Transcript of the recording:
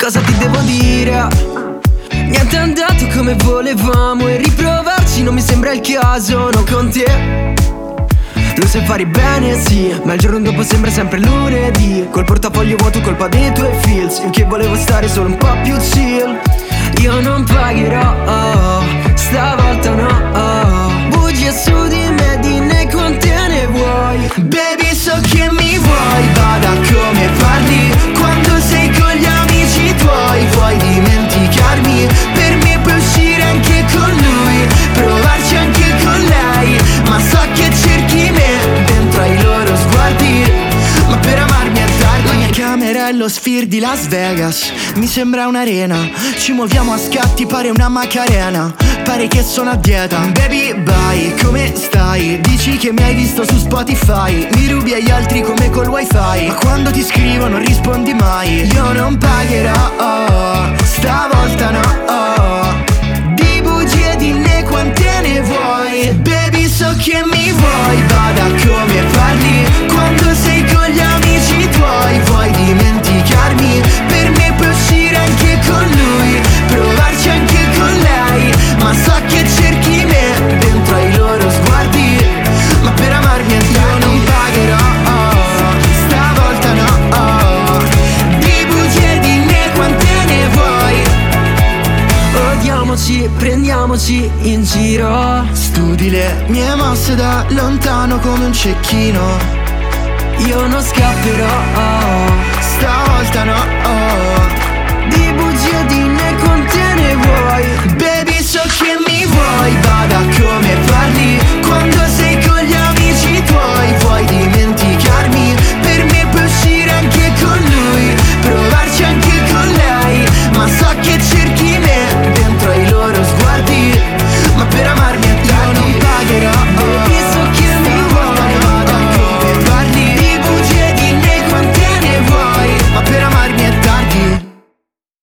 cosa ti devo dire? Niente è andato come volevamo e riprovarci non mi sembra il caso, no con te. Lo sai fare bene, sì, ma il giorno dopo sembra sempre lunedì. Col portafoglio vuoto, colpa dei tuoi feels. Io che volevo stare solo un po' più chill. Io non pagherò, stavolta no. Bugie su di me, di ne quante ne vuoi. Baby, so che mi vuoi, bada come parli. Quando sei con gli amici tuoi, vuoi dimenticarmi. Per me puoi uscire anche con lui, provarci anche con lei. Ma so che cerchi me dentro ai loro sguardi, ma per amarmi è tardi. La mia camera è lo Sphere di Las Vegas, mi sembra un'arena. Ci muoviamo a scatti, pare una Macarena. Pare che sono a dieta. Baby bye, come stai? Dici che mi hai visto su Spotify. Mi rubi agli altri come col wifi, ma quando ti scrivo non rispondi mai. Io non pagherò, stavolta no. Di bugie di ne quante ne vuoi. Baby, so che mi vuoi, bada come parli. Quando sei con gli amici tuoi, vuoi dimenticarmi. Per me puoi uscire anche con lui, provarci anche con lei. Ma so che cerchi me dentro ai loro sguardi, ma per amarmi è tardi. Io non pagherò, stavolta no. Di bugie di ne quante ne vuoi. Odiamoci, prendiamoci in giro. Studi le mie mosse da lontano come un cecchino. Io non scapperò, stavolta no.